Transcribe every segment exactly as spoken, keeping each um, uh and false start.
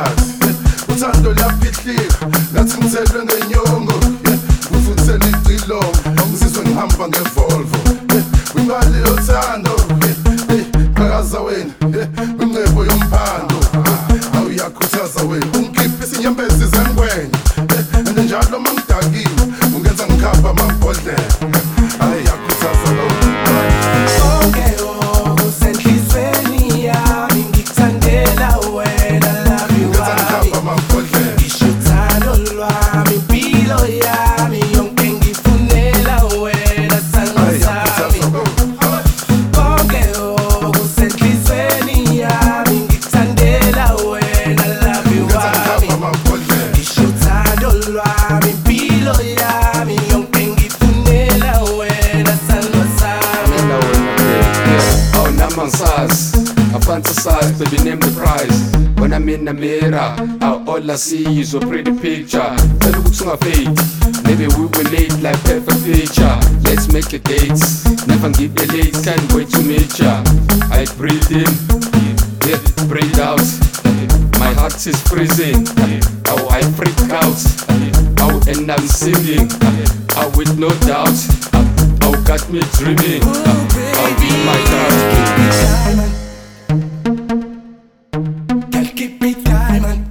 phakathi uthando liyaphihlika ngathi ngithelwe ngenyongo ngifuthisela icilongo ngizizwe ngihamba ngevolvo kwimali yothando qhakaza wena kwingcebo yomphando awuyakhuthaza wena ungikhipha isinyembezi zengwenya ande njalo mangidakile ungenza ngikhapha amabhodlela ayakhuthaza lo I fantasize, baby, name the prize. When I'm in the mirror, I, all I see is a pretty picture. Tell me what's my fate. Maybe we will late like perfect picture. Let's make a date. Never give a late, can't wait to meet ya. I breathe in, yeah, breathe out. My heart is freezing. How I freak out. How and I'm singing. How with no doubt. How got me dreaming. How be my God. Keep it diamond.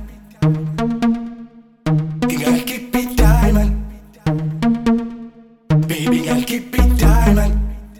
Girl, keep it diamond. Baby, girl, keep it diamond.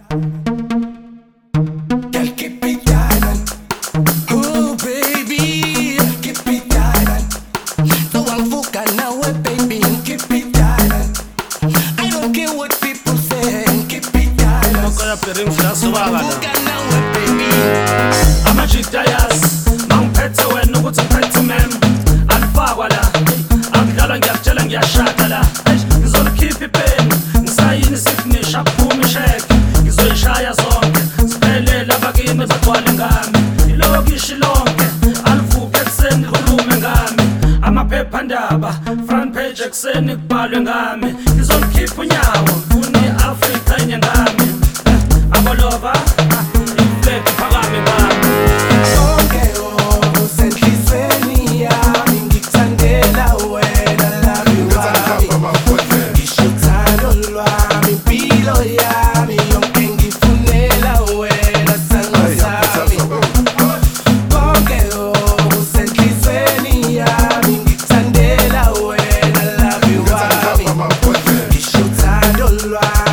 Girl, keep it diamond. Oh, baby, keep it diamond. No one fuck now, baby, keep it diamond. I don't care what people say, keep it diamond. Fuck now, baby. I'm a G-Dias. Phethe wena ukuthi ngiphethe mem alifakwa la angidlala ngiyakutshela ngiyashada la ngizolikhipha ipeni ngisayini signature aphuma isheke ngizoyishaya zonke siphelele abakini bagcwale ngami ilokishi lonke alivuke ekuseni likhulume ngami amaphephandaba front page ekuseni kubhalwe ngami ngizolikhipha unyawo ngifuna i-Afrika enye ngami abolova ifleki phakame ngami Right.